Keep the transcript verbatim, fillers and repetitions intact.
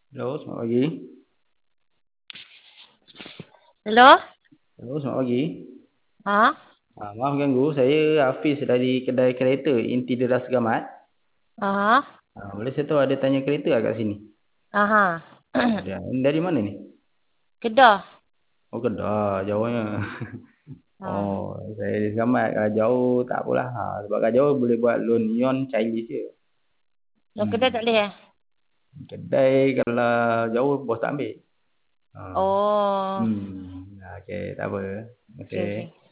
Halo, selamat pagi. Hello? Halo, selamat pagi. Ha? Ah, maaf ganggu, saya Hafiz dari kedai kereta Inti Deras Gamat. Aha. Ah, boleh saya tahu ada tanya kereta tak kat sini? Aha. Ada. Ini dari mana ni? Kedah. Oh, Kedah, jauhnya. Ha. Oh, saya di Gamat. Kalau jauh tak apalah. Ha, sebab kalau jauh boleh buat loan Yon Chinese je. Lo Kedah Hmm. tak boleh eh? Kedai kalau jauh bos tak ambil. Ha. Oh. Hmm. Okey, tak apa. Terima Okey, kasih. okey.